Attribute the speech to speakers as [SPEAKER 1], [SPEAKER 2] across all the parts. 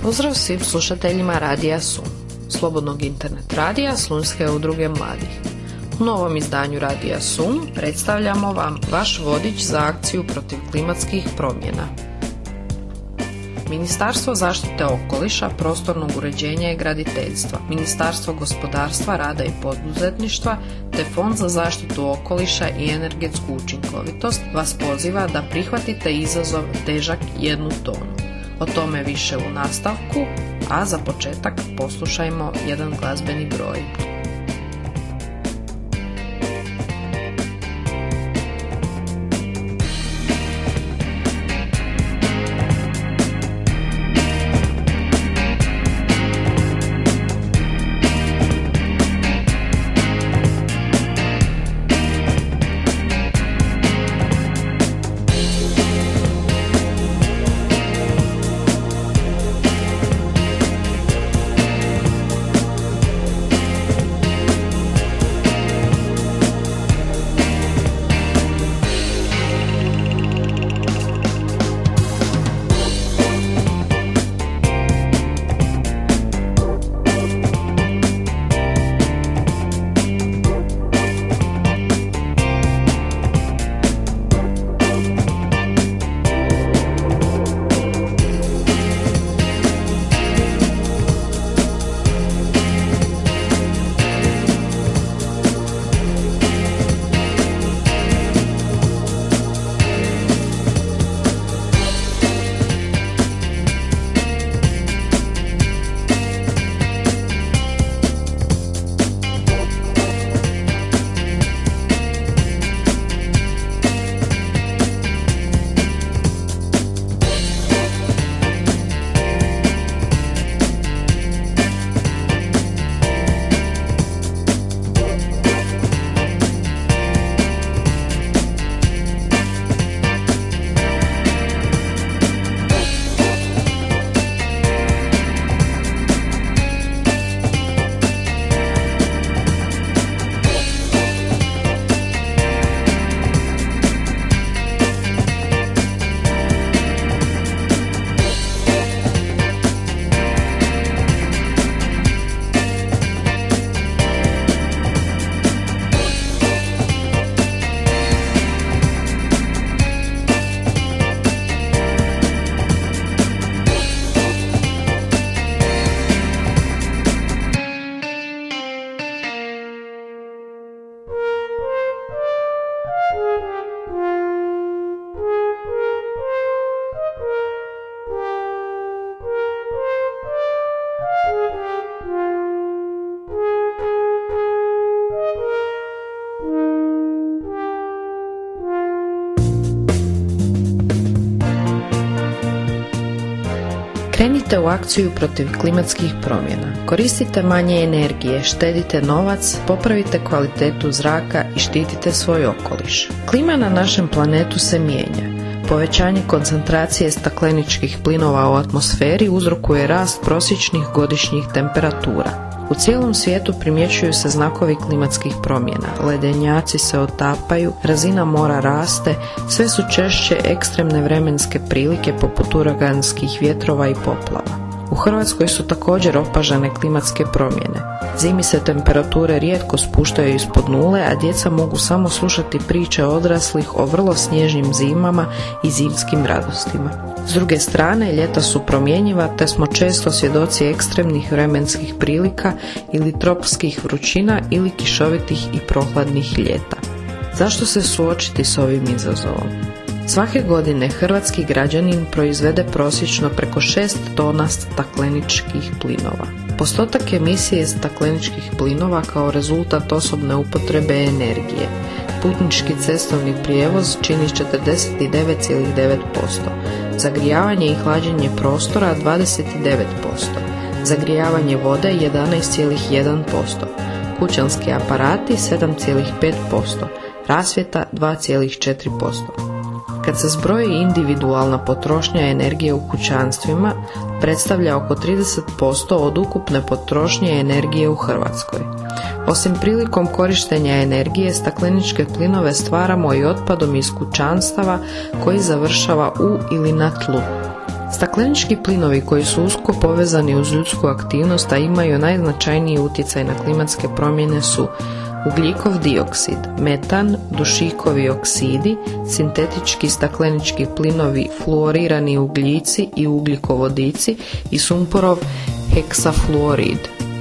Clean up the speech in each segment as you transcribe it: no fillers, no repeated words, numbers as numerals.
[SPEAKER 1] Pozdrav svim slušateljima Radija Sun, slobodnog internet radija Slunjske udruge mladih. U novom izdanju Radija Sun predstavljamo vam vaš vodič za akciju protiv klimatskih promjena. Ministarstvo zaštite okoliša, prostornog uređenja i graditeljstva, Ministarstvo gospodarstva, rada i poduzetništva te Fond za zaštitu okoliša i energetsku učinkovitost vas poziva da prihvatite izazov težak 1 tonu. O tome više u nastavku, a za početak poslušajmo jedan glazbeni broj. Krenite u akciju protiv klimatskih promjena. Koristite manje energije, štedite novac, popravite kvalitetu zraka i štitite svoj okoliš. Klima na našem planetu se mijenja. Povećanje koncentracije stakleničkih plinova u atmosferi uzrokuje rast prosječnih godišnjih temperatura. U cijelom svijetu primjećuju se znakovi klimatskih promjena. Ledenjaci se otapaju, razina mora raste, sve su češće ekstremne vremenske prilike poput uraganskih vjetrova i poplava. U Hrvatskoj su također opažene klimatske promjene. Zimi se temperature rijetko spuštaju ispod nule, a djeca mogu samo slušati priče odraslih o vrlo snježnim zimama i zimskim radostima. S druge strane, ljeta su promjenjiva, te smo često svjedoci ekstremnih vremenskih prilika ili tropskih vrućina ili kišovitih i prohladnih ljeta. Zašto se suočiti s ovim izazovom? Svake godine hrvatski građanin proizvede prosječno preko 6 tona stakleničkih plinova. Postotak emisije stakleničkih plinova kao rezultat osobne upotrebe energije. Putnički cestovni prijevoz čini 49,9%, zagrijavanje i hlađenje prostora 29%, zagrijavanje vode 11,1%, kućanski aparati 7,5%, rasvjeta 2,4%. Kad se zbroji individualna potrošnja energije u kućanstvima, predstavlja oko 30% od ukupne potrošnje energije u Hrvatskoj. Osim prilikom korištenja energije, stakleničke plinove stvaramo i otpadom iz kućanstava koji završava u ili na tlu. Staklenički plinovi koji su usko povezani uz ljudsku aktivnost, a imaju najznačajniji utjecaj na klimatske promjene su ugljikov dioksid, metan, dušikovi oksidi, sintetički staklenički plinovi, fluorirani ugljici i ugljikovodici i sumporov heksafluorid.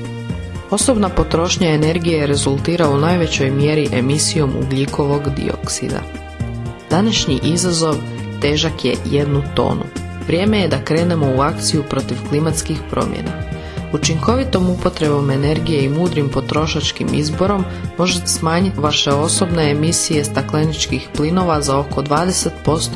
[SPEAKER 1] Osobna potrošnja energije rezultira u najvećoj mjeri emisijom ugljikovog dioksida. Današnji izazov težak je 1 tonu. Vrijeme je da krenemo u akciju protiv klimatskih promjena. Učinkovitom upotrebom energije i mudrim potrošačkim izborom možete smanjiti vaše osobne emisije stakleničkih plinova za oko 20%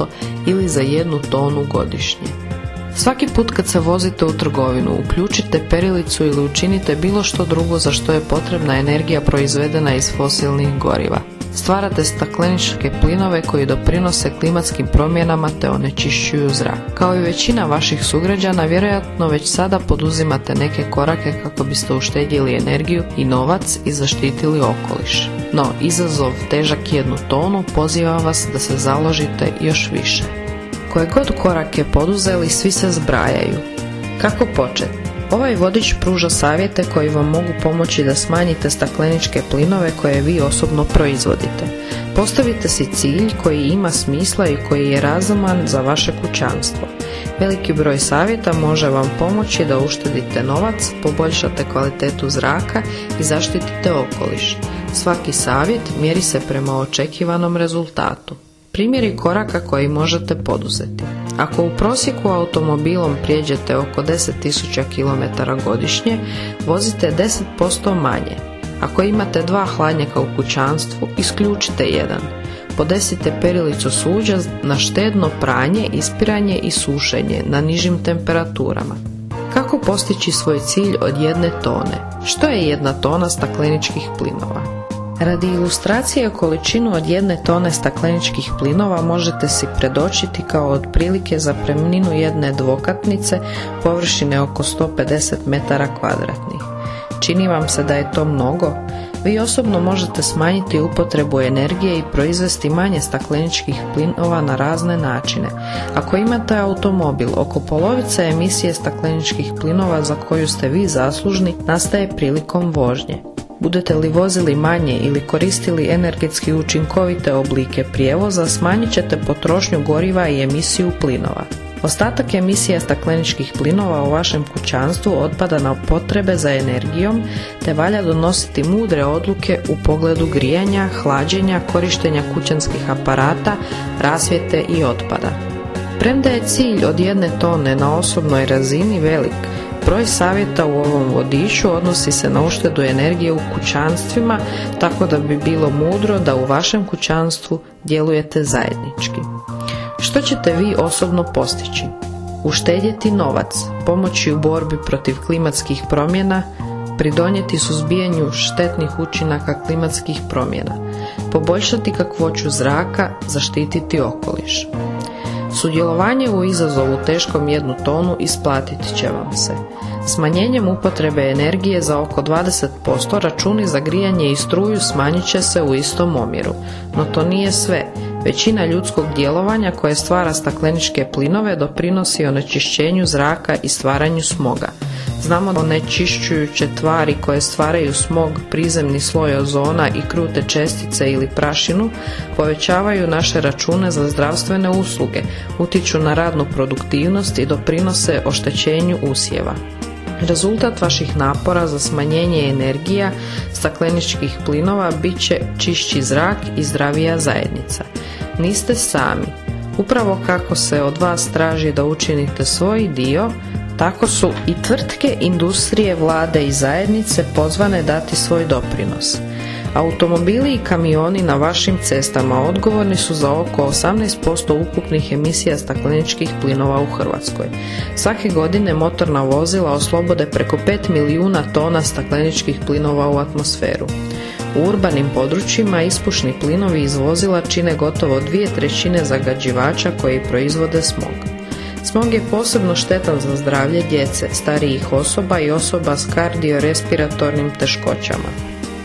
[SPEAKER 1] ili za 1 tonu godišnje. Svaki put kad se vozite u trgovinu, uključite perilicu ili učinite bilo što drugo za što je potrebna energija proizvedena iz fosilnih goriva. Stvarate stakleničke plinove koji doprinose klimatskim promjenama te onečišćuju zrak. Kao i većina vaših sugrađana, vjerojatno već sada poduzimate neke korake kako biste uštedjeli energiju i novac i zaštitili okoliš. No, izazov težak 1 tonu poziva vas da se založite još više. Koje god korake poduzeli, svi se zbrajaju. Kako početi? Ovaj vodič pruža savjete koji vam mogu pomoći da smanjite stakleničke plinove koje vi osobno proizvodite. Postavite si cilj koji ima smisla i koji je razuman za vaše kućanstvo. Veliki broj savjeta može vam pomoći da uštedite novac, poboljšate kvalitetu zraka i zaštitite okoliš. Svaki savjet mjeri se prema očekivanom rezultatu. Primjeri koraka koji možete poduzeti. Ako u prosjeku automobilom prijeđete oko 10.000 km godišnje, vozite 10% manje. Ako imate 2 hladnjaka u kućanstvu, isključite jedan. Podesite perilicu suđa na štedno pranje, ispiranje i sušenje na nižim temperaturama. Kako postići svoj cilj od 1 tone? Što je 1 tona stakleničkih plinova? Radi ilustracije količinu od 1 tone stakleničkih plinova možete si predočiti kao otprilike zapremninu jedne dvokatnice površine oko 150 m2. Čini vam se da je to mnogo? Vi osobno možete smanjiti upotrebu energije i proizvesti manje stakleničkih plinova na razne načine. Ako imate automobil, oko polovice emisije stakleničkih plinova za koju ste vi zaslužni nastaje prilikom vožnje. Budete li vozili manje ili koristili energetski učinkovite oblike prijevoza, smanjit ćete potrošnju goriva i emisiju plinova. Ostatak emisija stakleničkih plinova u vašem kućanstvu otpada na potrebe za energijom, te valja donositi mudre odluke u pogledu grijanja, hlađenja, korištenja kućanskih aparata, rasvjete i otpada. Premda je cilj od 1 tone na osobnoj razini velik, broj savjeta u ovom vodiču odnosi se na uštedu energije u kućanstvima, tako da bi bilo mudro da u vašem kućanstvu djelujete zajednički. Što ćete vi osobno postići? Uštedjeti novac, pomoći u borbi protiv klimatskih promjena, pridonijeti suzbijanju štetnih učinaka klimatskih promjena, poboljšati kakvoću zraka, zaštititi okoliš. Sudjelovanje u izazovu teškom 1 tonu isplatit će vam se. Smanjenjem upotrebe energije za oko 20% računi za grijanje i struju smanjit će se u istom omjeru. No to nije sve. Većina ljudskog djelovanja koje stvara stakleničke plinove doprinosi onečišćenju zraka i stvaranju smoga. Znamo da onečišćujuće tvari koje stvaraju smog, prizemni sloj ozona i krute čestice ili prašinu povećavaju naše račune za zdravstvene usluge, utiču na radnu produktivnost i doprinose oštećenju usjeva. Rezultat vaših napora za smanjenje energija stakleničkih plinova bit će čišći zrak i zdravija zajednica. Niste sami. Upravo kako se od vas traži da učinite svoj dio, tako su i tvrtke, industrije, vlade i zajednice pozvane dati svoj doprinos. Automobili i kamioni na vašim cestama odgovorni su za oko 18% ukupnih emisija stakleničkih plinova u Hrvatskoj. Svake godine motorna vozila oslobode preko 5 milijuna tona stakleničkih plinova u atmosferu. U urbanim područjima ispušni plinovi iz vozila čine gotovo 2/3 zagađivača koji proizvode smog. Smog je posebno štetan za zdravlje djece, starijih osoba i osoba s kardiorespiratornim teškoćama.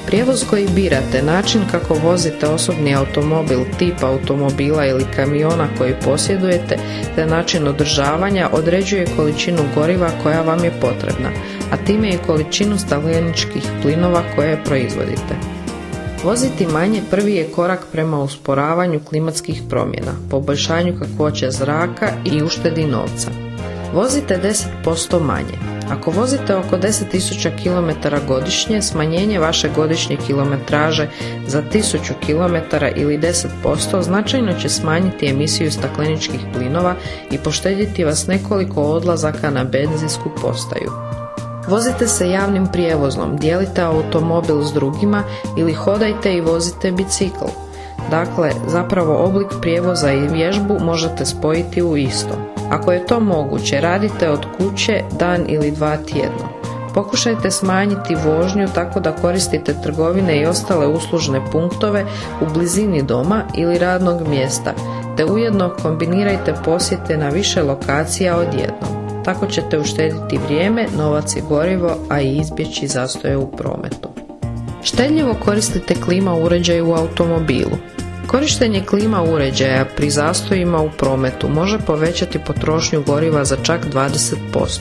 [SPEAKER 1] Prijevoz koji birate, način kako vozite osobni automobil, tip automobila ili kamiona koji posjedujete, te način održavanja određuje količinu goriva koja vam je potrebna, a time i količinu stakleničkih plinova koje proizvodite. Voziti manje prvi je korak prema usporavanju klimatskih promjena, poboljšanju kakvoće zraka i uštedi novca. Vozite 10% manje. Ako vozite oko 10.000 km godišnje, smanjenje vaše godišnje kilometraže za 1000 km ili 10% značajno će smanjiti emisiju stakleničkih plinova i poštedjeti vas nekoliko odlazaka na benzinsku postaju. Vozite se javnim prijevozom, dijelite automobil s drugima ili hodajte i vozite bicikl. Dakle, zapravo oblik prijevoza i vježbu možete spojiti u isto. Ako je to moguće, radite od kuće dan ili 2 tjedno. Pokušajte smanjiti vožnju tako da koristite trgovine i ostale uslužne punktove u blizini doma ili radnog mjesta, te ujedno kombinirajte posjete na više lokacija odjednom. Tako ćete uštediti vrijeme, novac i gorivo, a i izbjeći zastoje u prometu. Štedljivo koristite klima uređaj u automobilu. Korištenje klima uređaja pri zastojima u prometu može povećati potrošnju goriva za čak 20%.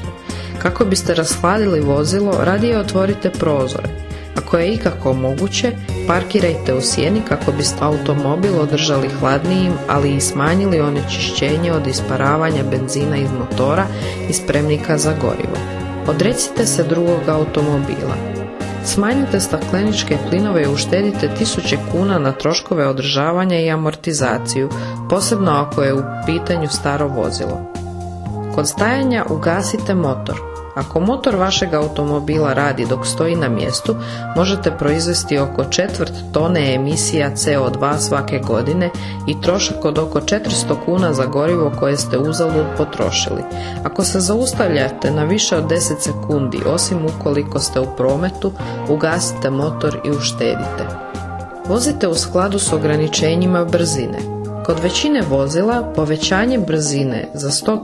[SPEAKER 1] Kako biste rashladili vozilo, radije otvorite prozore. Ako je ikako moguće, parkirajte u sjeni kako biste automobil održali hladnijim, ali i smanjili onečišćenje od isparavanja benzina iz motora i spremnika za gorivo. Odrecite se drugog automobila. Smanjite stakleničke plinove i uštedite 1000 kuna na troškove održavanja i amortizaciju, posebno ako je u pitanju staro vozilo. Kod stajanja ugasite motor. Ako motor vašeg automobila radi dok stoji na mjestu, možete proizvesti oko 1/4 tone emisija CO2 svake godine i trošak od oko 400 kuna za gorivo koje ste uzalud potrošili. Ako se zaustavljate na više od 10 sekundi, osim ukoliko ste u prometu, ugasite motor i uštedite. Vozite u skladu s ograničenjima brzine. Kod većine vozila povećanje brzine za 100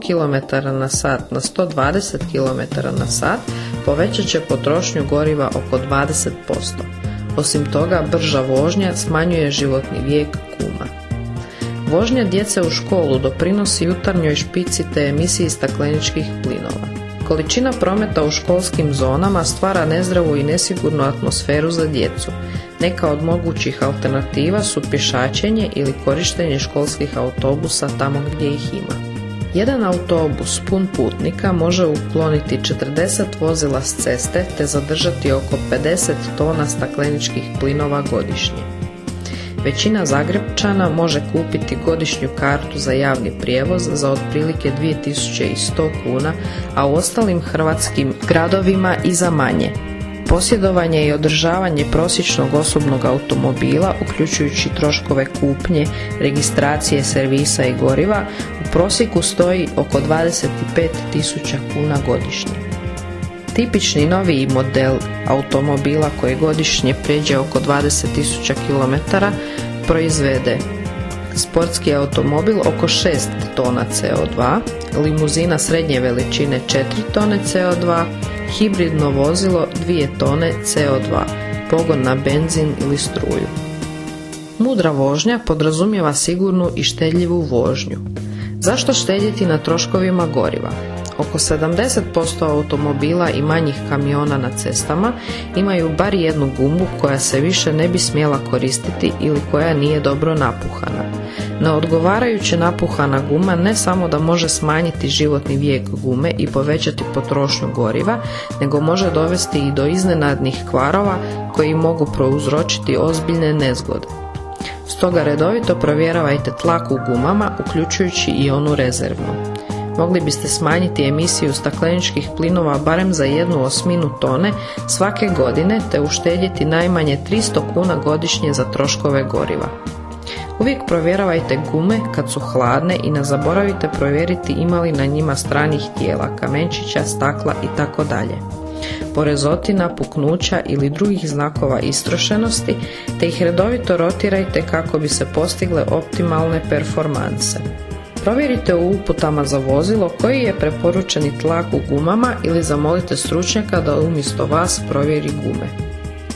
[SPEAKER 1] km/h na 120 km/h povećat će potrošnju goriva oko 20%. Osim toga, brža vožnja smanjuje životni vijek guma. Vožnja djece u školu doprinosi jutarnjoj špici te emisiji stakleničkih plinova. Količina prometa u školskim zonama stvara nezdravu i nesigurnu atmosferu za djecu. Neka od mogućih alternativa su pješačenje ili korištenje školskih autobusa tamo gdje ih ima. Jedan autobus pun putnika može ukloniti 40 vozila s ceste te zadržati oko 50 tona stakleničkih plinova godišnje. Većina Zagrepčana može kupiti godišnju kartu za javni prijevoz za otprilike 2100 kuna, a u ostalim hrvatskim gradovima i za manje. Posjedovanje i održavanje prosječnog osobnog automobila, uključujući troškove kupnje, registracije, servisa i goriva, u prosjeku stoji oko 25.000 kuna godišnje. Tipični noviji model automobila koji godišnje prijeđe oko 20.000 km proizvede sportski automobil oko 6 tona CO2, limuzina srednje veličine 4 tone CO2, hibridno vozilo 2 tone CO2, pogon na benzin ili struju. Mudra vožnja podrazumijeva sigurnu i štedljivu vožnju. Zašto štedjeti na troškovima goriva? Oko 70% automobila i manjih kamiona na cestama imaju bar jednu gumu koja se više ne bi smjela koristiti ili koja nije dobro napuhana. Neodgovarajuće napuhana guma ne samo da može smanjiti životni vijek gume i povećati potrošnju goriva, nego može dovesti i do iznenadnih kvarova koji mogu prouzročiti ozbiljne nezgode. Stoga redovito provjeravajte tlak u gumama, uključujući i onu rezervnu. Mogli biste smanjiti emisiju stakleničkih plinova barem za 1/8 tone svake godine te uštedjeti najmanje 300 kuna godišnje za troškove goriva. Uvijek provjeravajte gume kad su hladne i ne zaboravite provjeriti ima li na njima stranih tijela, kamenčića, stakla itd. Porezotina, puknuća ili drugih znakova istrošenosti, te ih redovito rotirajte kako bi se postigle optimalne performanse. Provjerite u uputama za vozilo koji je preporučeni tlak u gumama ili zamolite stručnjaka da umjesto vas provjeri gume.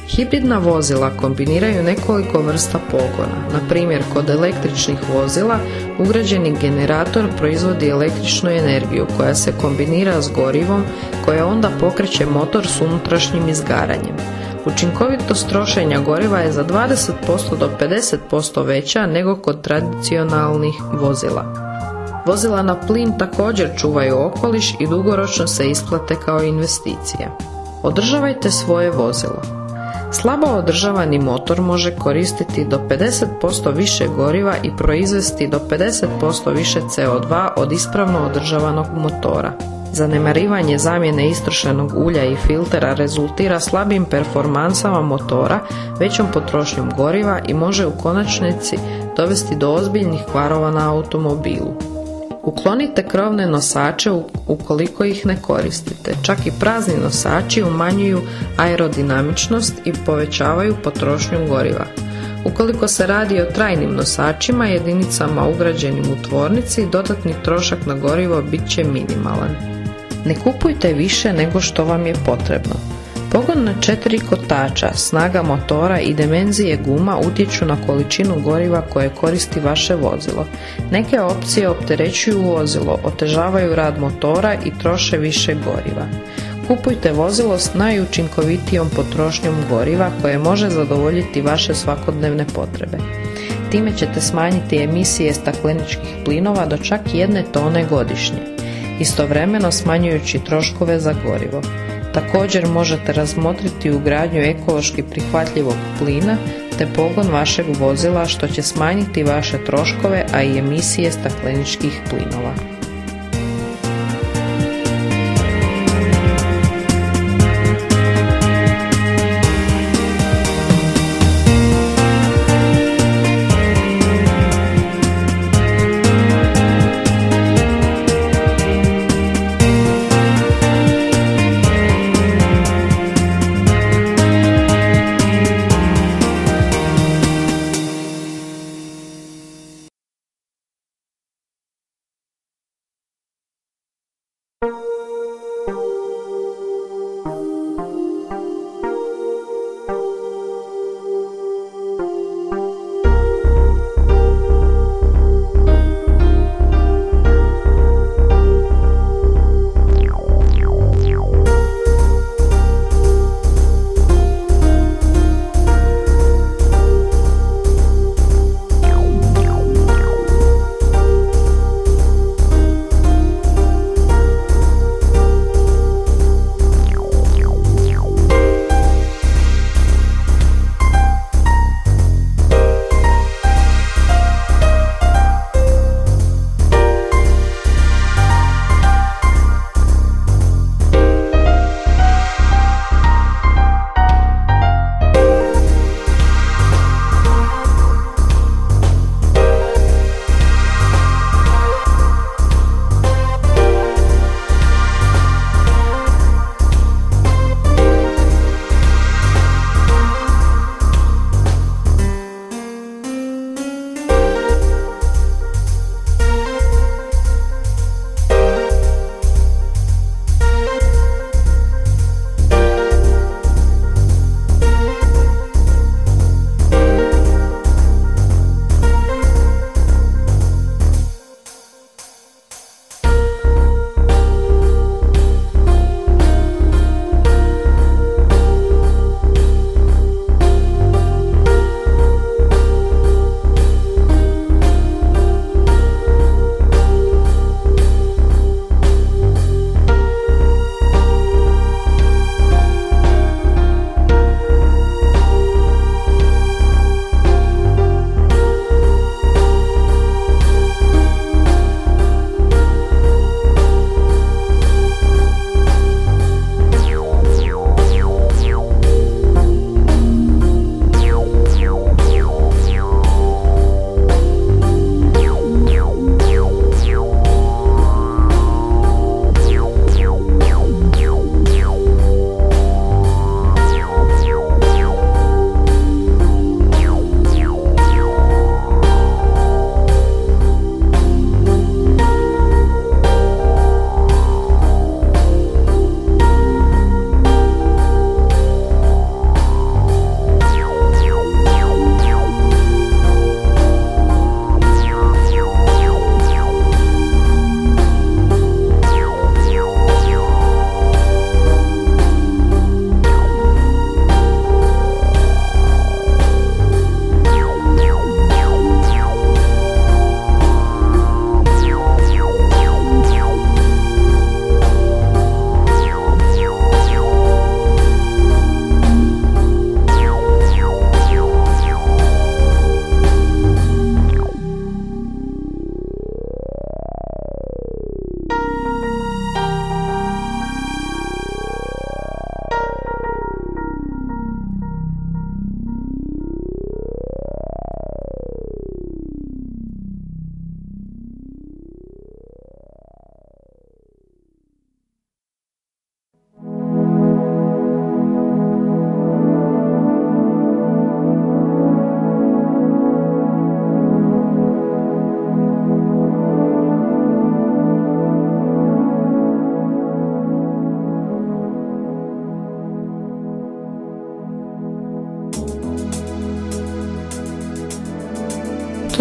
[SPEAKER 1] Hibridna vozila kombiniraju nekoliko vrsta pogona. Na primjer, kod električnih vozila ugrađeni generator proizvodi električnu energiju koja se kombinira s gorivom koja onda pokreće motor s unutrašnjim izgaranjem. Učinkovitost trošenja goriva je za 20% do 50% veća nego kod tradicionalnih vozila. Vozila na plin također čuvaju okoliš i dugoročno se isplate kao investicija. Održavajte svoje vozilo. Slabo održavani motor može koristiti do 50% više goriva i proizvesti do 50% više CO2 od ispravno održavanog motora. Zanemarivanje zamjene istrošenog ulja i filtera rezultira slabim performansama motora, većom potrošnjom goriva i može u konačnici dovesti do ozbiljnih kvarova na automobilu. Uklonite krovne nosače ukoliko ih ne koristite. Čak i prazni nosači umanjuju aerodinamičnost i povećavaju potrošnju goriva. Ukoliko se radi o trajnim nosačima, jedinicama ugrađenim u tvornici, dodatni trošak na gorivo bit će minimalan. Ne kupujte više nego što vam je potrebno. Pogon na 4 kotača, snaga motora i dimenzije guma utječu na količinu goriva koje koristi vaše vozilo. Neke opcije opterećuju vozilo, otežavaju rad motora i troše više goriva. Kupujte vozilo s najučinkovitijom potrošnjom goriva koje može zadovoljiti vaše svakodnevne potrebe. Time ćete smanjiti emisije stakleničkih plinova do čak 1 tone godišnje, istovremeno smanjujući troškove za gorivo. Također možete razmotriti ugradnju ekološki prihvatljivog plina te pogon vašeg vozila što će smanjiti vaše troškove, a i emisije stakleničkih plinova.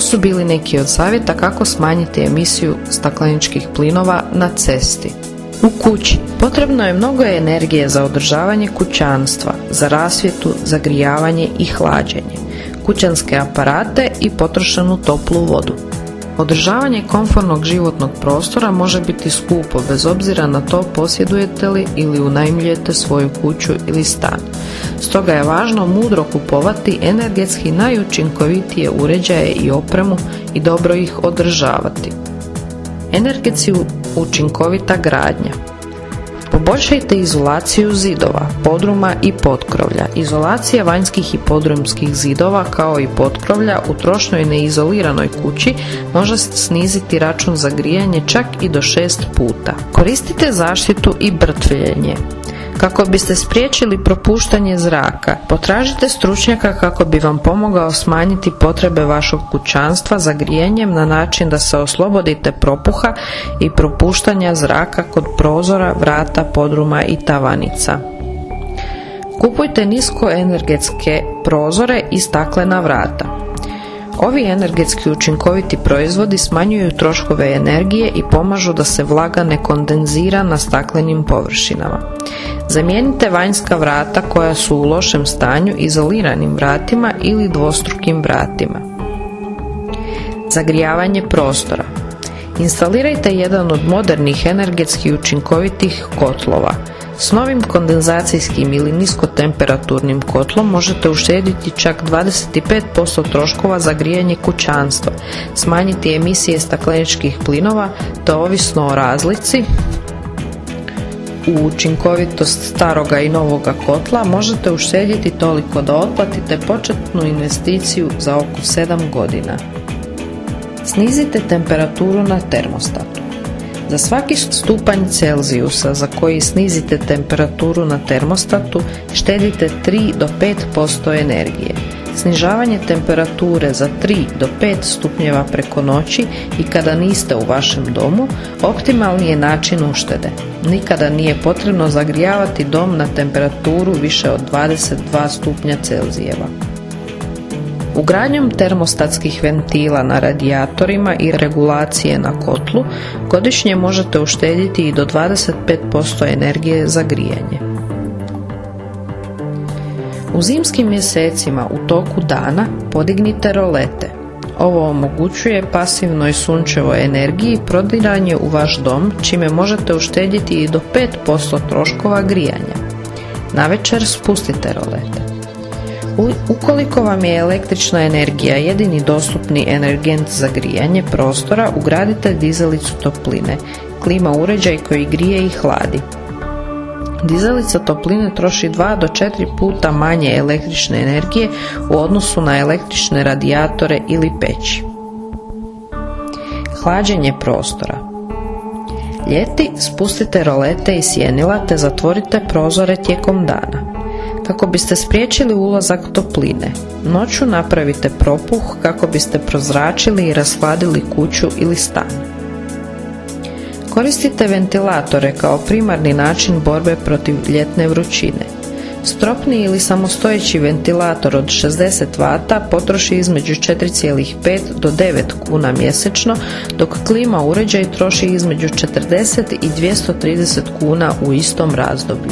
[SPEAKER 1] su bili neki od savjeta kako smanjiti emisiju stakleničkih plinova na cesti. U kući potrebno je mnogo energije za održavanje kućanstva, za rasvjetu, zagrijavanje i hlađenje, kućanske aparate i potrošenu toplu vodu. Održavanje komfornog životnog prostora može biti skupo bez obzira na to posjedujete li ili unajmljujete svoju kuću ili stan. Stoga je važno mudro kupovati energetski najučinkovitije uređaje i opremu i dobro ih održavati. Energetski učinkovita gradnja. Poboljšajte izolaciju zidova, podruma i potkrovlja. Izolacija vanjskih i podrumskih zidova kao i potkrovlja u trošnoj neizoliranoj kući može sniziti račun za grijanje čak i do 6 puta. Koristite zaštitu i brtvljenje. Kako biste spriječili propuštanje zraka, potražite stručnjaka kako bi vam pomogao smanjiti potrebe vašeg kućanstva za grijanjem na način da se oslobodite propuha i propuštanja zraka kod prozora, vrata, podruma i tavanica. Kupujte niskoenergetske prozore i staklena vrata. Ovi energetski učinkoviti proizvodi smanjuju troškove energije i pomažu da se vlaga ne kondenzira na staklenim površinama. Zamijenite vanjska vrata koja su u lošem stanju izoliranim vratima ili dvostrukim vratima. Zagrijavanje prostora. Instalirajte jedan od modernih energetski učinkovitih kotlova. S novim kondenzacijskim ili niskotemperaturnim kotlom možete uštediti čak 25% troškova za grijanje kućanstva, smanjiti emisije stakleničkih plinova, te ovisno o razlici u učinkovitost staroga i novoga kotla možete uštedjeti toliko da otplatite početnu investiciju za oko 7 godina. Snizite temperaturu na termostatu. Za svaki stupanj Celzijusa za koji snizite temperaturu na termostatu, štedite 3 do 5% energije. Snižavanje temperature za 3 do 5 stupnjeva preko noći i kada niste u vašem domu, optimalni je način uštede. Nikada nije potrebno zagrijavati dom na temperaturu više od 22 stupnja Celzijeva. Ugradnjom termostatskih ventila na radijatorima i regulacije na kotlu godišnje možete uštedjeti i do 25% energije za grijanje. U zimskim mjesecima u toku dana podignite rolete. Ovo omogućuje pasivnoj sunčevoj energiji prodiranje u vaš dom, čime možete uštedjeti i do 5% troškova grijanja. Navečer spustite rolete. Ukoliko vam je električna energija jedini dostupni energent za grijanje prostora, ugradite dizalicu topline, klima uređaj koji grije i hladi. Dizalica topline troši 2 do 4 puta manje električne energije u odnosu na električne radijatore ili peći. Hlađenje prostora. Ljeti spustite rolete i sjenila te zatvorite prozore tijekom dana. Kako biste spriječili ulazak topline, noću napravite propuh kako biste prozračili i rashladili kuću ili stan. Koristite ventilatore kao primarni način borbe protiv ljetne vrućine. Stropni ili samostojeći ventilator od 60 W potroši između 4,5 do 9 kuna mjesečno, dok klima uređaj troši između 40 i 230 kuna u istom razdoblju.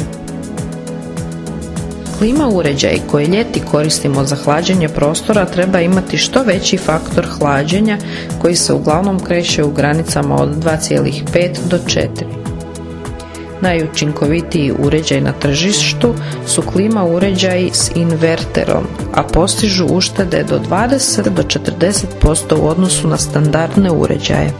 [SPEAKER 1] Klima uređaj koji ljeti koristimo za hlađenje prostora treba imati što veći faktor hlađenja koji se uglavnom kreće u granicama od 2,5 do 4. Najučinkovitiji uređaj na tržištu su klima uređaji s inverterom, a postižu uštede do 20 do 40% u odnosu na standardne uređaje.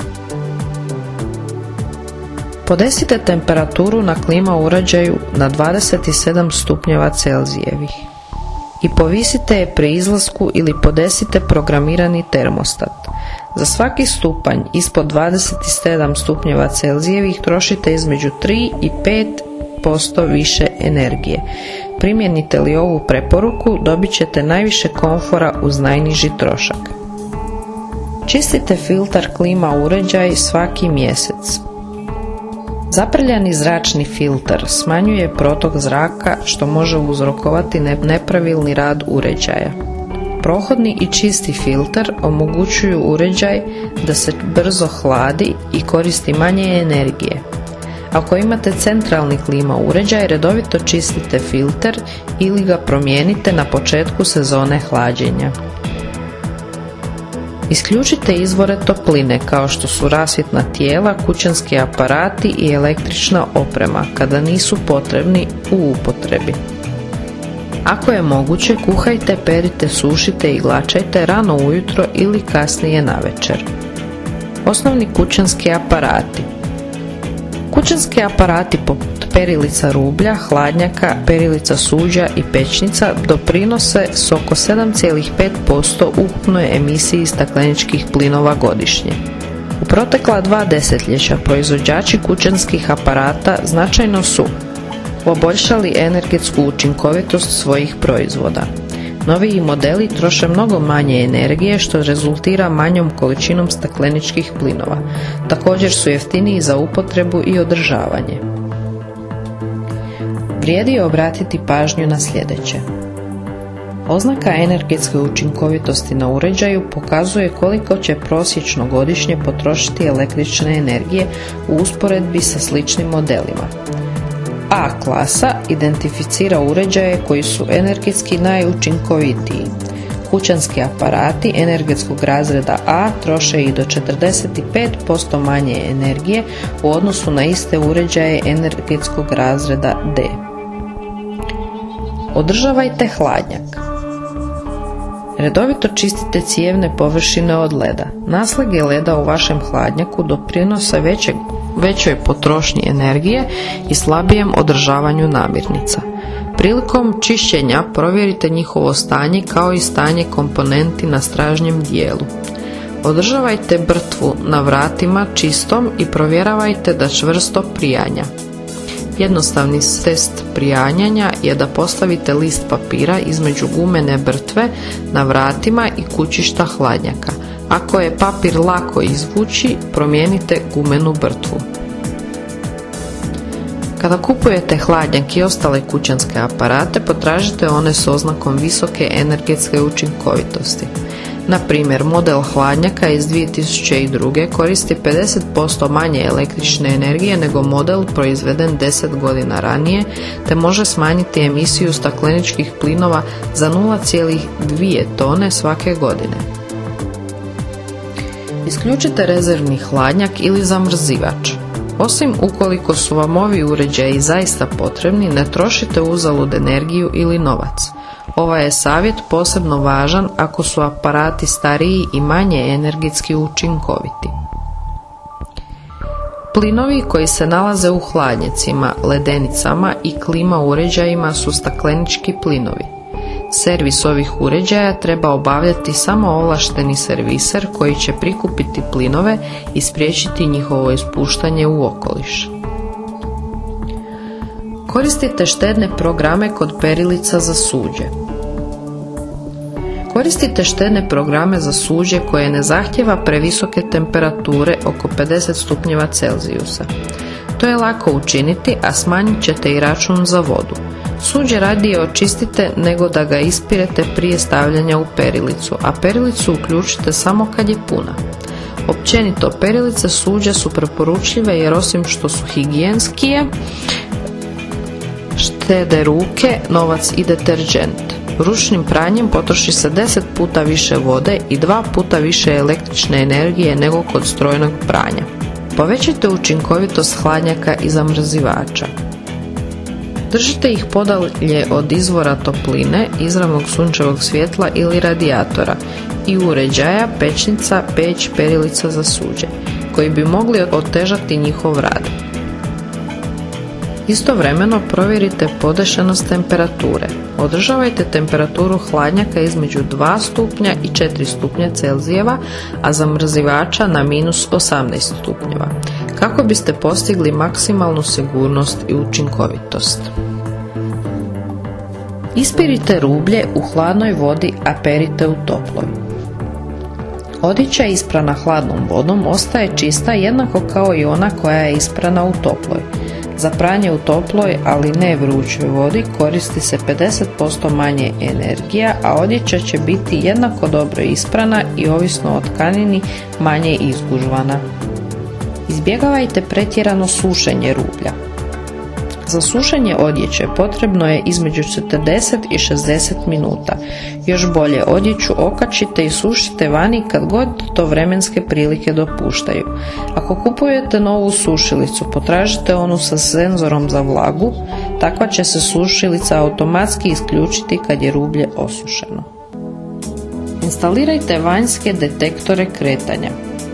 [SPEAKER 1] Podesite temperaturu na klima uređaju na 27 stupnjeva Celzijevih i povisite je pri izlasku ili podesite programirani termostat. Za svaki stupanj ispod 27 stupnjeva Celzijevih trošite između 3 i 5% više energije. Primijenite li ovu preporuku, dobit ćete najviše komfora uz najniži trošak. Čistite filtar klima uređaj svaki mjesec. Zaprljani zračni filtar smanjuje protok zraka što može uzrokovati nepravilni rad uređaja. Prohodni i čisti filter omogućuju uređaj da se brzo hladi i koristi manje energije. Ako imate centralni klima uređaj, redovito čistite filter ili ga promijenite na početku sezone hlađenja. Isključite izvore topline kao što su rasvjetna tijela, kućanski aparati i električna oprema kada nisu potrebni u upotrebi. Ako je moguće, kuhajte, perite, sušite i glačajte rano ujutro ili kasnije navečer. Osnovni kućanski aparati. Kućanski aparati poput perilica rublja, hladnjaka, perilica suđa i pećnica doprinose s oko 7,5% ukupnoj emisiji stakleničkih plinova godišnje. U protekla 2 desetljeća proizvođači kućanskih aparata značajno su poboljšali energetsku učinkovitost svojih proizvoda. Noviji modeli troše mnogo manje energije što rezultira manjom količinom stakleničkih plinova. Također su jeftiniji za upotrebu i održavanje. Vrijedi obratiti pažnju na sljedeće. Oznaka energetske učinkovitosti na uređaju pokazuje koliko će prosječno godišnje potrošiti električne energije u usporedbi sa sličnim modelima. A klasa identificira uređaje koji su energetski najučinkovitiji. Kućanski aparati energetskog razreda A troše i do 45% manje energije u odnosu na iste uređaje energetskog razreda D. Održavajte hladnjak. Redovito čistite cijevne površine od leda. Naslage leda u vašem hladnjaku doprinose većoj potrošnji energije i slabijem održavanju namirnica. Prilikom čišćenja provjerite njihovo stanje kao i stanje komponenti na stražnjem dijelu. Održavajte brtvu na vratima čistom i provjeravajte da čvrsto prijanja. Jednostavni test prijanjanja je da postavite list papira između gumene brtve na vratima i kućišta hladnjaka. Ako je papir lako izvući, promijenite gumenu brtvu. Kada kupujete hladnjak i ostale kućanske aparate, potražite one s oznakom visoke energetske učinkovitosti. Na primjer, model hladnjaka iz 2002. koristi 50% manje električne energije nego model proizveden 10 godina ranije, te može smanjiti emisiju stakleničkih plinova za 0,2 tone svake godine. Isključite rezervni hladnjak ili zamrzivač. Osim ukoliko su vam ovi uređaji zaista potrebni, ne trošite uzalud energiju ili novac. Ovaj je savjet posebno važan ako su aparati stariji i manje energetski učinkoviti. Plinovi koji se nalaze u hladnjacima, ledenicama i klima uređajima su staklenički plinovi. Servis ovih uređaja treba obavljati samo ovlašteni serviser koji će prikupiti plinove i spriječiti njihovo ispuštanje u okoliš. Koristite štedne programe kod perilica za suđe. Koristite štedne programe za suđe koje ne zahtjeva previsoke temperature oko 50 stupnjeva Celzijusa. To je lako učiniti, a smanjit ćete i račun za vodu. Suđe radije očistite nego da ga ispirete prije stavljanja u perilicu, a perilicu uključite samo kad je puna. Općenito, perilice suđa su preporučljive jer osim što su higijenskije, štede ruke, novac i deterdžent. Ručnim pranjem potroši se 10 puta više vode i 2 puta više električne energije nego kod strojnog pranja. Povećajte učinkovitost hladnjaka i zamrzivača. Držite ih podalje od izvora topline, izravnog sunčevog svjetla ili radijatora i uređaja, pećnica, peć, perilica za suđe, koji bi mogli otežati njihov rad. Istovremeno provjerite podešenost temperature. Održavajte temperaturu hladnjaka između 2 stupnja i 4 stupnja Celzijeva, a zamrzivača na -18 stupnjeva, kako biste postigli maksimalnu sigurnost i učinkovitost. Ispirite rublje u hladnoj vodi, a perite u toploj. Odjeća isprana hladnom vodom ostaje čista jednako kao i ona koja je isprana u toploj. Za pranje u toploj, ali ne vrućoj vodi koristi se 50% manje energija, a odjeća će biti jednako dobro isprana i ovisno o tkanini manje izgužvana. Izbjegavajte pretjerano sušenje rublja. Za sušenje odjeće potrebno je između 40 i 60 minuta. Još bolje, odjeću okačite i sušite vani kad god to vremenske prilike dopuštaju. Ako kupujete novu sušilicu, potražite onu sa senzorom za vlagu, takva će se sušilica automatski isključiti kad je rublje osušeno. Instalirajte vanjske detektore kretanja.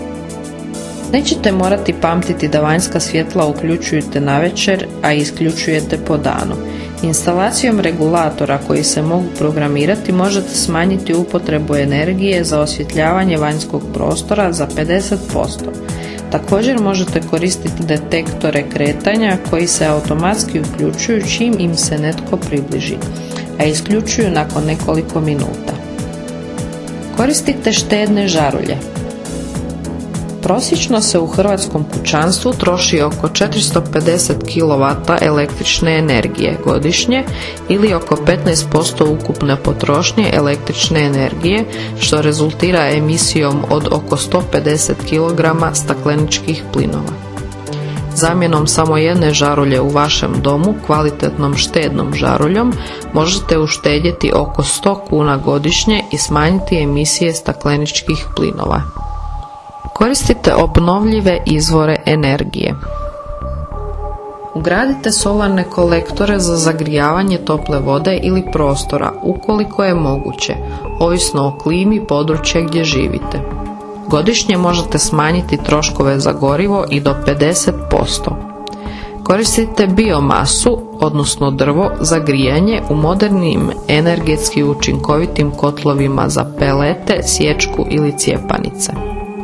[SPEAKER 1] Nećete morati pamtiti da vanjska svjetla uključujete navečer, a isključujete po danu. Instalacijom regulatora koji se mogu programirati možete smanjiti upotrebu energije za osvjetljavanje vanjskog prostora za 50%. Također možete koristiti detektore kretanja koji se automatski uključuju čim im se netko približi, a isključuju nakon nekoliko minuta. Koristite štedne žarulje. Prosječno se u hrvatskom kućanstvu troši oko 450 kW električne energije godišnje ili oko 15% ukupne potrošnje električne energije, što rezultira emisijom od oko 150 kg stakleničkih plinova. Zamjenom samo jedne žarulje u vašem domu kvalitetnom štednom žaruljom možete uštedjeti oko 100 kuna godišnje i smanjiti emisije stakleničkih plinova. Koristite obnovljive izvore energije. Ugradite solarne kolektore za zagrijavanje tople vode ili prostora ukoliko je moguće, ovisno o klimi područja gdje živite. Godišnje možete smanjiti troškove za gorivo i do 50%. Koristite biomasu, odnosno drvo, za grijanje u modernim energetski učinkovitim kotlovima za pelete, sječku ili cijepanice.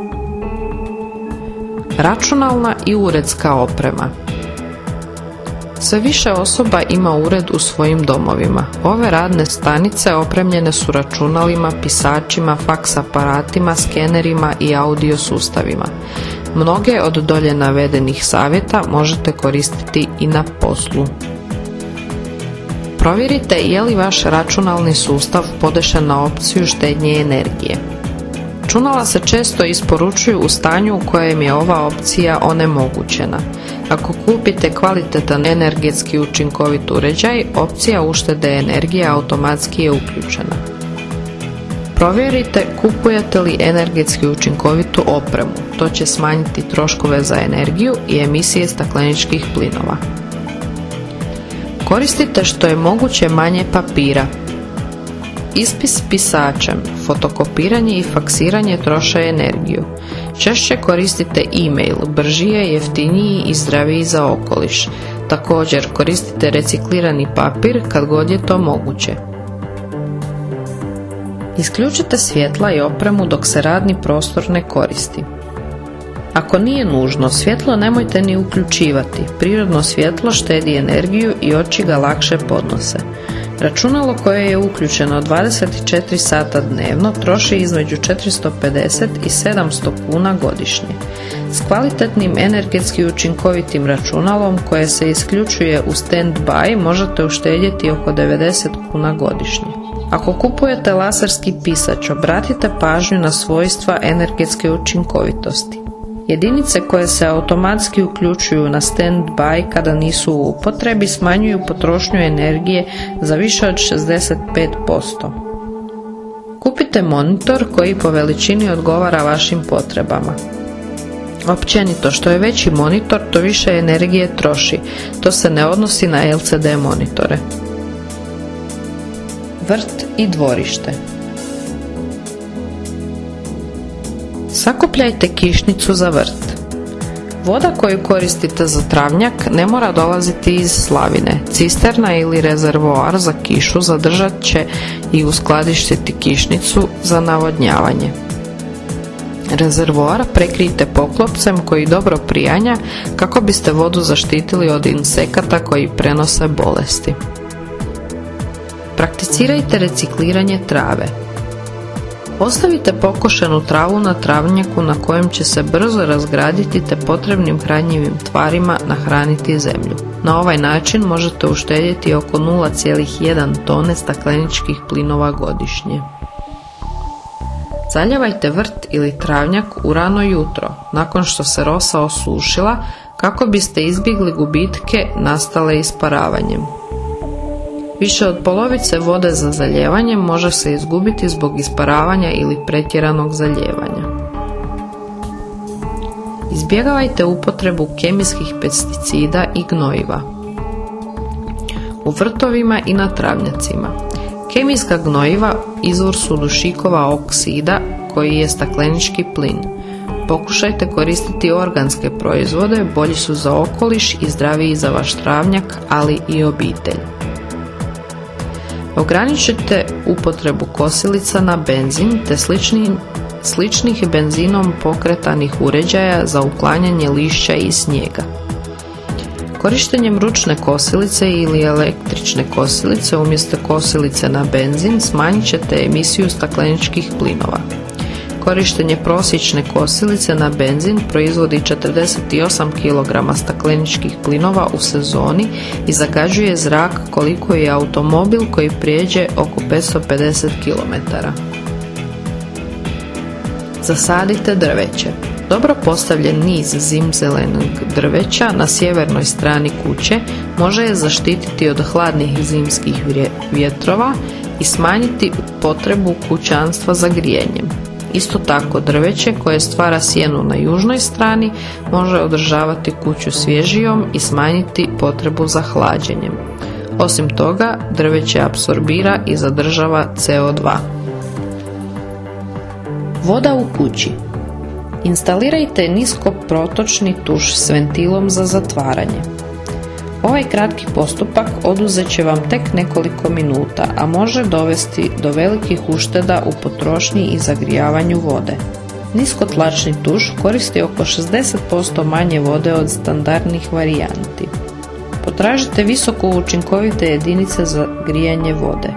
[SPEAKER 1] Računalna i uredska oprema. Sve više osoba ima ured u svojim domovima. Ove radne stanice opremljene su računalima, pisačima, faks aparatima, skenerima i audio sustavima. Mnoge od dolje navedenih savjeta možete koristiti i na poslu. Provjerite je li vaš računalni sustav podešen na opciju štednje energije. Računala se često isporučuju u stanju u kojem je ova opcija onemogućena. Ako kupite kvalitetan energetski učinkovit uređaj, opcija uštede energije automatski je uključena. Provjerite kupujete li energetski učinkovitu opremu, to će smanjiti troškove za energiju i emisije stakleničkih plinova. Koristite što je moguće manje papira. Ispis pisačem, fotokopiranje i faksiranje troše energiju. Češće koristite e-mail, brži je, jeftiniji i zdraviji za okoliš. Također koristite reciklirani papir kad god je to moguće. Isključite svjetla i opremu dok se radni prostor ne koristi. Ako nije nužno, svjetlo nemojte ni uključivati. Prirodno svjetlo štedi energiju i oči ga lakše podnose. Računalo koje je uključeno 24 sata dnevno troši između 450 i 700 kuna godišnje. S kvalitetnim energetski učinkovitim računalom koje se isključuje u stand-by možete uštedjeti oko 90 kuna godišnje. Ako kupujete laserski pisač, obratite pažnju na svojstva energetske učinkovitosti. Jedinice koje se automatski uključuju na stand-by kada nisu u upotrebi smanjuju potrošnju energije za više od 65%. Kupite monitor koji po veličini odgovara vašim potrebama. Općenito, što je veći monitor, to više energije troši. To se ne odnosi na LCD monitore. Vrt i dvorište. Sakupljajte kišnicu za vrt. Voda koju koristite za travnjak ne mora dolaziti iz slavine. Cisterna ili rezervoar za kišu zadržat će i uskladištiti kišnicu za navodnjavanje. Rezervoar prekrijte poklopcem koji dobro prijanja kako biste vodu zaštitili od insekata koji prenose bolesti. Prakticirajte recikliranje trave. Ostavite pokošenu travu na travnjaku na kojem će se brzo razgraditi te potrebnim hranjivim tvarima nahraniti zemlju. Na ovaj način možete uštedjeti oko 0,1 tone stakleničkih plinova godišnje. Zaljevajte vrt ili travnjak u rano jutro, nakon što se rosa osušila, kako biste izbjegli gubitke nastale isparavanjem. Više od polovice vode za zalijevanje može se izgubiti zbog isparavanja ili pretjeranog zalijevanja. Izbjegavajte upotrebu kemijskih pesticida i gnojiva u vrtovima i na travnjacima. Kemijska gnojiva izvor su dušikova oksida koji je staklenički plin. Pokušajte koristiti organske proizvode, bolji su za okoliš i zdraviji za vaš travnjak, ali i obitelj. Ograničite upotrebu kosilica na benzin te sličnih benzinom pokretanih uređaja za uklanjanje lišća i snijega. Korištenjem ručne kosilice ili električne kosilice umjesto kosilice na benzin smanjit ćete emisiju stakleničkih plinova. Korištenje prosječne kosilice na benzin proizvodi 48 kg stakleničkih plinova u sezoni i zagađuje zrak koliko je automobil koji prijeđe oko 550 km. Zasadite drveće. Dobro postavljen niz zimzelenog drveća na sjevernoj strani kuće može je zaštititi od hladnih zimskih vjetrova i smanjiti potrebu kućanstva za grijanjem. Isto tako, drveće koje stvara sjenu na južnoj strani može održavati kuću svježijom i smanjiti potrebu za hlađenjem. Osim toga, drveće apsorbira i zadržava CO2. Voda u kući. Instalirajte niskoprotočni tuš s ventilom za zatvaranje. Ovaj kratki postupak oduzet će vam tek nekoliko minuta, a može dovesti do velikih ušteda u potrošnji i zagrijavanju vode. Niskotlačni tuš koristi oko 60% manje vode od standardnih varijanti. Potražite visoko učinkovite jedinice za grijanje vode.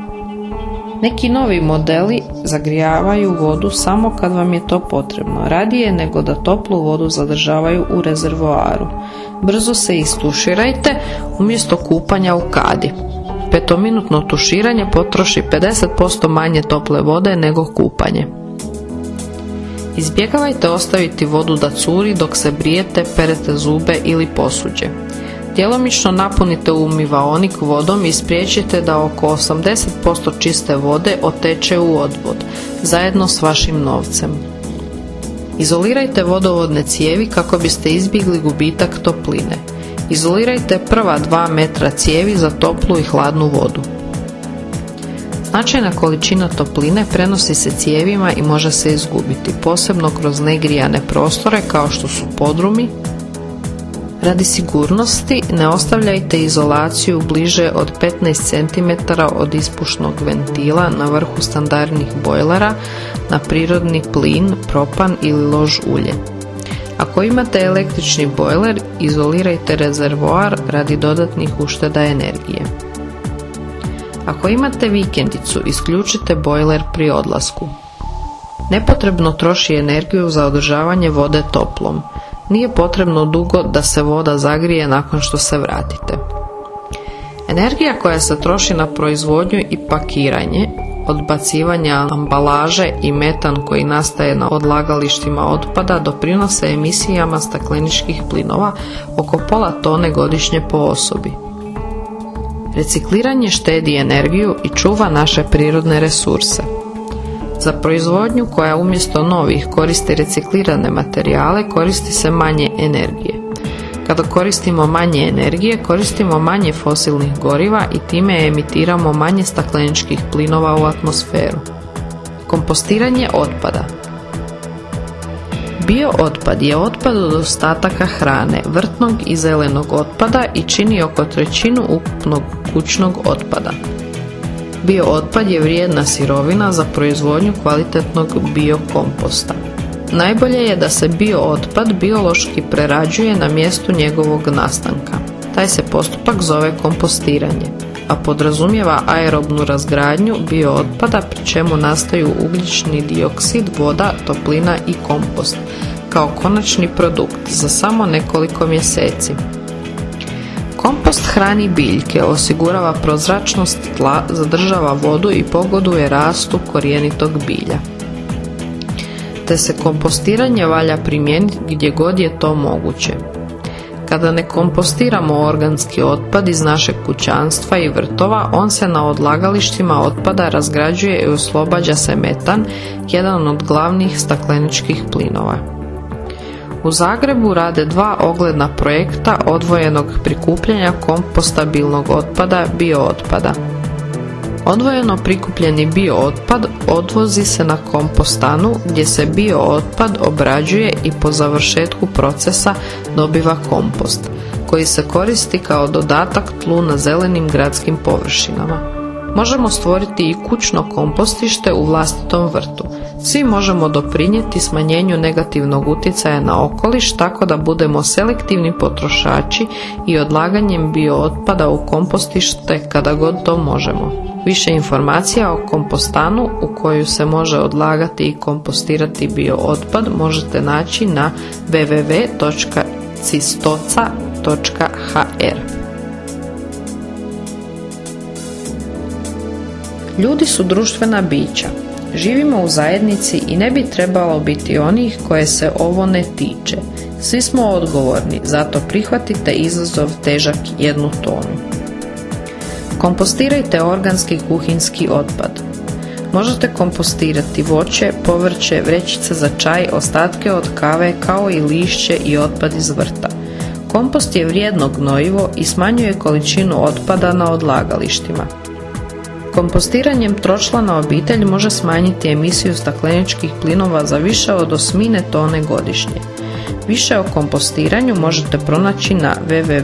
[SPEAKER 1] Neki novi modeli zagrijavaju vodu samo kad vam je to potrebno, radije nego da toplu vodu zadržavaju u rezervoaru. Brzo se istuširajte umjesto kupanja u kadi. 5-minutno tuširanje potroši 50% manje tople vode nego kupanje. Izbjegavajte ostaviti vodu da curi dok se brijete, perete zube ili posuđe. Djelomično napunite umivaonik vodom i spriječite da oko 80% čiste vode oteče u odvod, zajedno s vašim novcem. Izolirajte vodovodne cijevi kako biste izbjegli gubitak topline. Izolirajte prva 2 metra cijevi za toplu i hladnu vodu. Značajna količina topline prenosi se cijevima i može se izgubiti, posebno kroz negrijane prostore kao što su podrumi. Radi sigurnosti ne ostavljajte izolaciju bliže od 15 cm od ispušnog ventila na vrhu standardnih bojlera na prirodni plin, propan ili lož ulje. Ako imate električni bojler, izolirajte rezervoar radi dodatnih ušteda energije. Ako imate vikendicu, isključite bojler pri odlasku. Nepotrebno troši energiju za održavanje vode toplom. Nije potrebno dugo da se voda zagrije nakon što se vratite. Energija koja se troši na proizvodnju i pakiranje, odbacivanja ambalaže i metan koji nastaje na odlagalištima otpada doprinose emisijama stakleničkih plinova oko pola tone godišnje po osobi. Recikliranje štedi energiju i čuva naše prirodne resurse. Za proizvodnju koja umjesto novih koristi reciklirane materijale koristi se manje energije. Kada koristimo manje energije, koristimo manje fosilnih goriva i time emitiramo manje stakleničkih plinova u atmosferu. Kompostiranje otpada. Biootpad je otpad od ostataka hrane, vrtnog i zelenog otpada i čini oko 1/3 ukupnog kućnog otpada. Biootpad je vrijedna sirovina za proizvodnju kvalitetnog biokomposta. Najbolje je da se biootpad biološki prerađuje na mjestu njegovog nastanka. Taj se postupak zove kompostiranje. a podrazumijeva aerobnu razgradnju biootpada pri čemu nastaju ugljični dioksid, voda, toplina i kompost kao konačni produkt za samo nekoliko mjeseci. Kompost hrani biljke, osigurava prozračnost tla, zadržava vodu i pogoduje rastu korijenitog bilja. Te se kompostiranje valja primijeniti gdje god je to moguće. Kada ne kompostiramo organski otpad iz našeg kućanstva i vrtova, on se na odlagalištima otpada razgrađuje i oslobađa se metan, jedan od glavnih stakleničkih plinova. U Zagrebu rade 2 ogledna projekta odvojenog prikupljanja kompostabilnog otpada, biootpada. Odvojeno prikupljeni biootpad odvozi se na kompostanu gdje se biootpad obrađuje i po završetku procesa dobiva kompost, koji se koristi kao dodatak tlu na zelenim gradskim površinama. Možemo stvoriti i kućno kompostište u vlastitom vrtu. Svi možemo doprinijeti smanjenju negativnog utjecaja na okoliš tako da budemo selektivni potrošači i odlaganjem biootpada u kompostište kada god to možemo. Više informacija o kompostanu u koju se može odlagati i kompostirati biootpad možete naći na www.cistoca.hr. Ljudi su društvena bića. Živimo u zajednici i ne bi trebalo biti onih koje se ovo ne tiče. Svi smo odgovorni, zato prihvatite izazov težak 1 tonu. Kompostirajte organski kuhinjski otpad. Možete kompostirati voće, povrće, vrećice za čaj, ostatke od kave kao i lišće i otpad iz vrta. Kompost je vrijedno gnojivo i smanjuje količinu otpada na odlagalištima. Kompostiranjem tročlana obitelj može smanjiti emisiju stakleničkih plinova za više od 8 tone godišnje. Više o kompostiranju možete pronaći na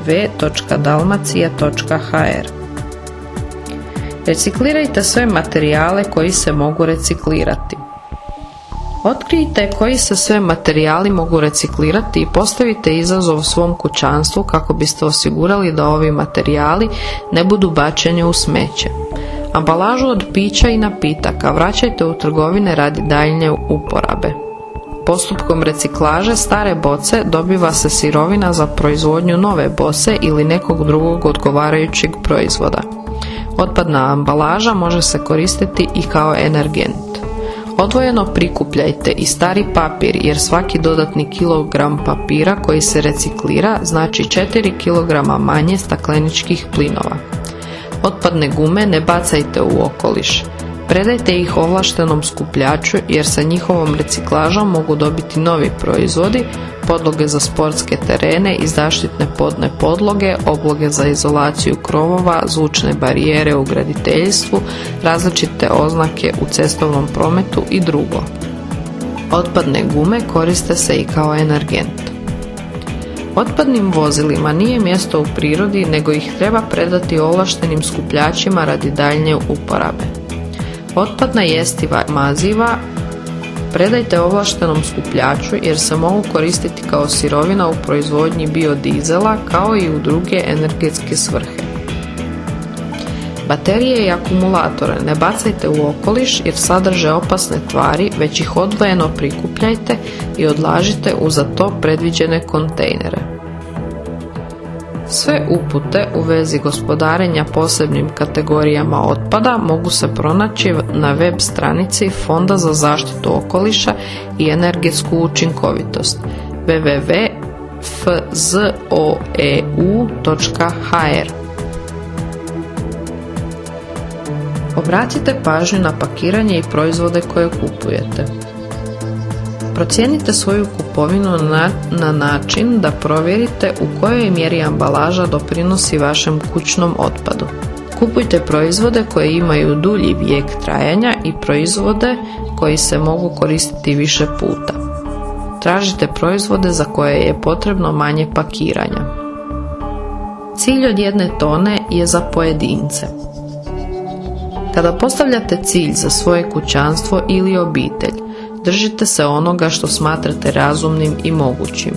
[SPEAKER 1] www.dalmacija.hr. Reciklirajte sve materijale koji se mogu reciklirati. Otkrijte koji se sve materijali mogu reciklirati i postavite izazov svom kućanstvu kako biste osigurali da ovi materijali ne budu bačeni u smeće. Ambalažu od pića i napitaka vraćajte u trgovine radi daljnje uporabe. Postupkom reciklaže stare boce dobiva se sirovina za proizvodnju nove boce ili nekog drugog odgovarajućeg proizvoda. Otpadna ambalaža može se koristiti i kao energent. Odvojeno prikupljajte i stari papir jer svaki dodatni kilogram papira koji se reciklira znači 4 kg manje stakleničkih plinova. Otpadne gume ne bacajte u okoliš. Predajte ih ovlaštenom skupljaču jer sa njihovom reciklažom mogu dobiti novi proizvodi, podloge za sportske terene i zaštitne podne podloge, obloge za izolaciju krovova, zvučne barijere u graditeljstvu, različite oznake u cestovnom prometu i drugo. Otpadne gume koriste se i kao energent. Otpadnim vozilima nije mjesto u prirodi, nego ih treba predati ovlaštenim skupljačima radi daljnje uporabe. Otpadna jestiva maziva predajte ovlaštenom skupljaču jer se mogu koristiti kao sirovina u proizvodnji biodizela kao i u druge energetske svrhe. Baterije i akumulatore ne bacajte u okoliš jer sadrže opasne tvari, već ih odvojeno prikupljajte i odlažite u za to predviđene kontejnere. Sve upute u vezi gospodarenja posebnim kategorijama otpada mogu se pronaći na web stranici Fonda za zaštitu okoliša i energetsku učinkovitost www.fzoeu.hr. Obratite pažnju na pakiranje i proizvode koje kupujete. Procijenite svoju kupovinu na način da provjerite u kojoj mjeri ambalaža doprinosi vašem kućnom otpadu. Kupujte proizvode koji imaju dulji vijek trajanja i proizvode koji se mogu koristiti više puta. Tražite proizvode za koje je potrebno manje pakiranja. Cilj od 1 tone je za pojedince. Kada postavljate cilj za svoje kućanstvo ili obitelj, držite se onoga što smatrate razumnim i mogućim.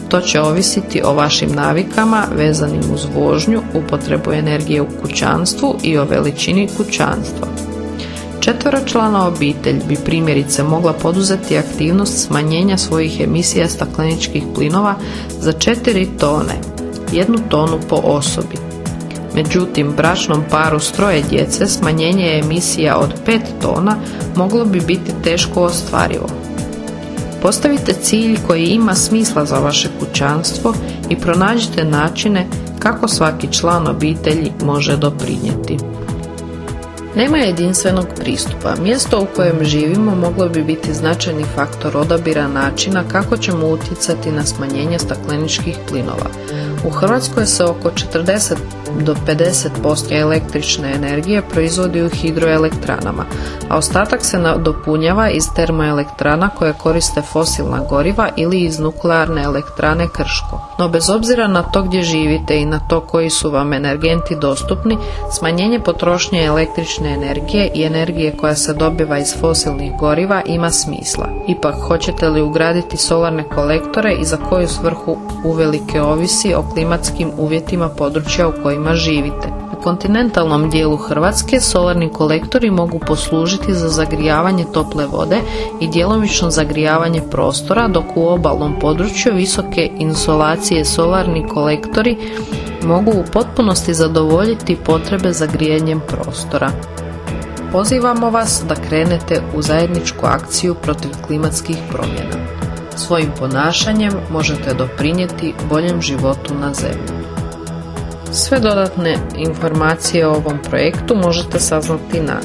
[SPEAKER 1] To će ovisiti o vašim navikama vezanim uz vožnju, upotrebu energije u kućanstvu i o veličini kućanstva. Četveročlana obitelj bi primjerice mogla poduzeti aktivnost smanjenja svojih emisija stakleničkih plinova za 4 tone, 1 tonu po osobi. Međutim, bračnom paru s 3 djece smanjenje emisija od 5 tona moglo bi biti teško ostvarivo. Postavite cilj koji ima smisla za vaše kućanstvo i pronađite načine kako svaki član obitelji može doprinijeti. Nema jedinstvenog pristupa. Mjesto u kojem živimo moglo bi biti značajni faktor odabira načina kako ćemo utjecati na smanjenje stakleničkih plinova. U Hrvatskoj se oko 40 do 50% električne energije proizvodi u hidroelektranama, a ostatak se nadopunjava iz termoelektrana koje koriste fosilna goriva ili iz nuklearne elektrane Krško. No bez obzira na to gdje živite i na to koji su vam energenti dostupni, smanjenje potrošnje električne energije i energije koja se dobiva iz fosilnih goriva ima smisla. Ipak, hoćete li ugraditi solarne kolektore i za koju svrhu uvelike ovisi o klimatskim uvjetima područja u kojima živite. U kontinentalnom dijelu Hrvatske solarni kolektori mogu poslužiti za zagrijavanje tople vode i djelomično zagrijavanje prostora, dok u obalnom području visoke insolacije solarni kolektori mogu u potpunosti zadovoljiti potrebe za grijanjem prostora. Pozivamo vas da krenete u zajedničku akciju protiv klimatskih promjena. Svojim ponašanjem možete doprinijeti boljem životu na zemlji. Sve dodatne informacije o ovom projektu možete saznati na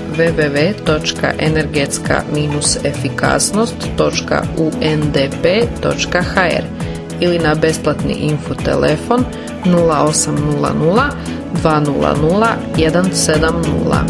[SPEAKER 1] www.energetska-efikasnost.undp.hr ili na besplatni info telefon 0800 200 170.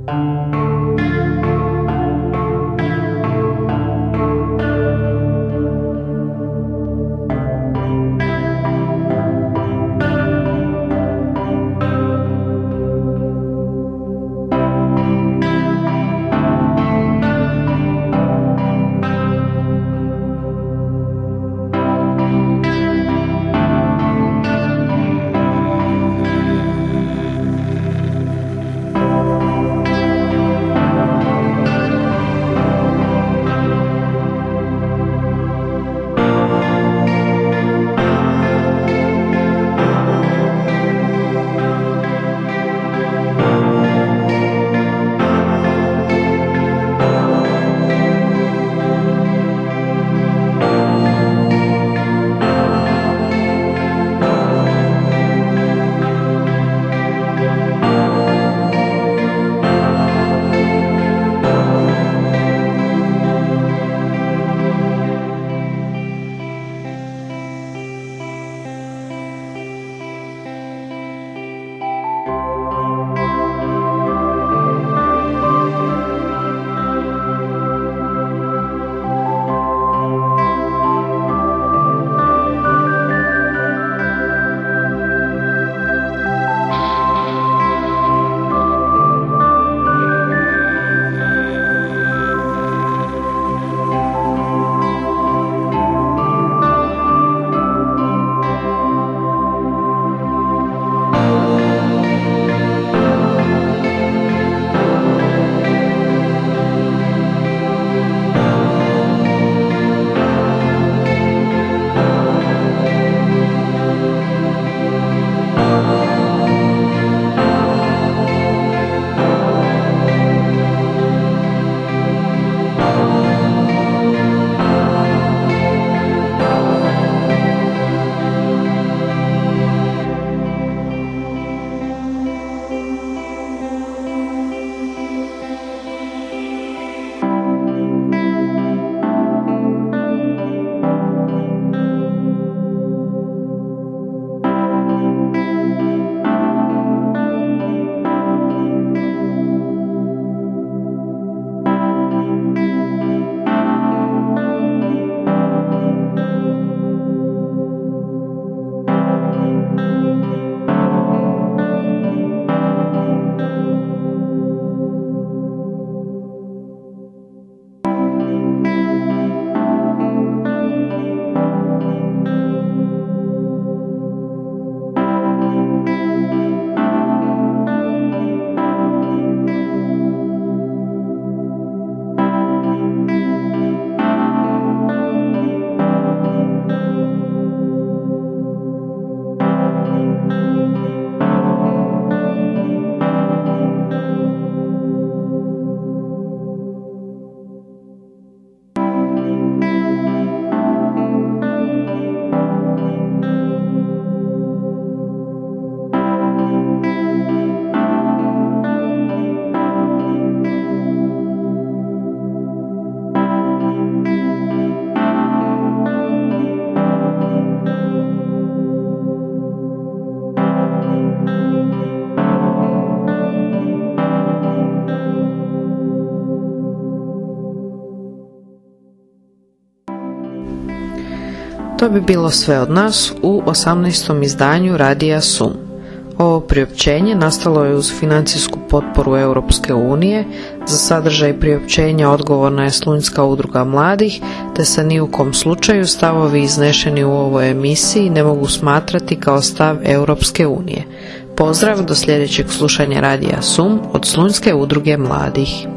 [SPEAKER 1] To bi bilo sve od nas u 18. izdanju Radija Sum. Ovo priopćenje nastalo je uz financijsku potporu Europske unije, za sadržaj priopćenja odgovorna je Slunjska udruga mladih, te se ni u kom slučaju stavovi iznešeni u ovoj emisiji ne mogu smatrati kao stav Europske unije. Pozdrav do sljedećeg slušanja Radija Sum od Slunjske udruge mladih.